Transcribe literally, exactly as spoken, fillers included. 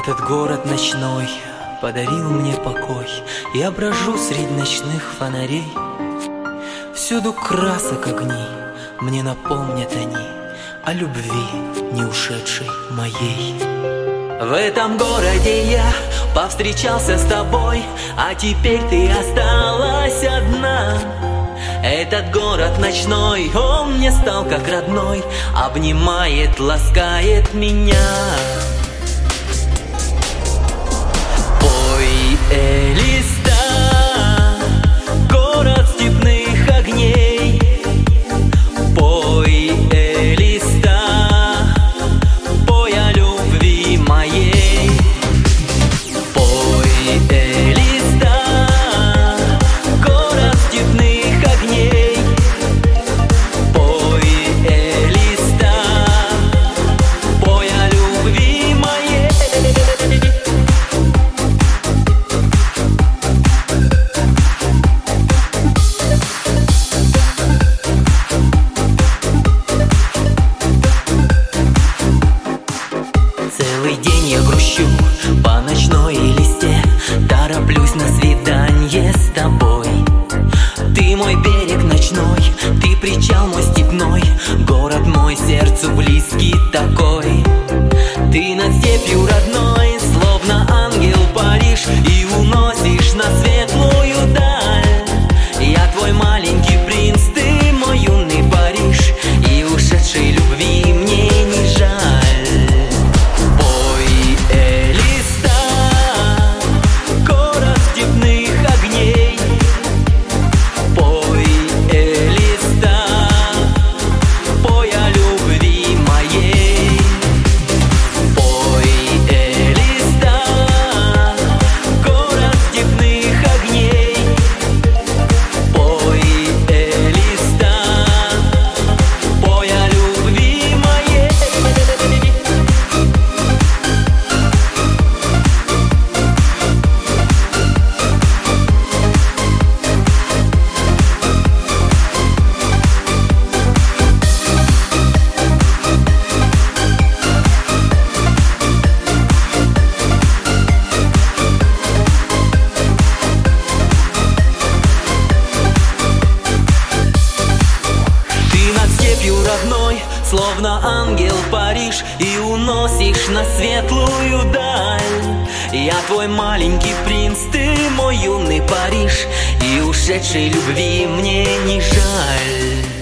Этот город ночной подарил мне покой. Я брожу среди ночных фонарей. Всюду красок огни, мне напомнят они о любви, не ушедшей моей. В этом городе я повстречался с тобой, а теперь ты осталась одна. Этот город ночной, он мне стал как родной, обнимает, ласкает меня. Пой, Элиста, город степных огней. Пой, Элиста, пой о любви моей. Пой, Элиста, город степных огней. Пой, Элиста, пой о любви моей. Целый день я грущу по ночной листе, тороплюсь на свидание с тобой. Ты мой берег ночной, ты причал мой степной, город мой сердцу близкий такой. Ты над степью родной, словно ангел паришь, и уносишь на светлую даль. Я твой маленький принц, ты мой юный Париж, и ушедшей любви мне не жаль. Пой, Элиста, город степных огней. Пой, Элиста, пой о любви моей. Пой, Элиста, город степных огней. Пой, Элиста, пой о любви моей. Ты над степью родной, словно ангел паришь, и уносишь на светлую даль. Я твой маленький принц, ты мой юный Париж, и ушедшей любви мне не жаль.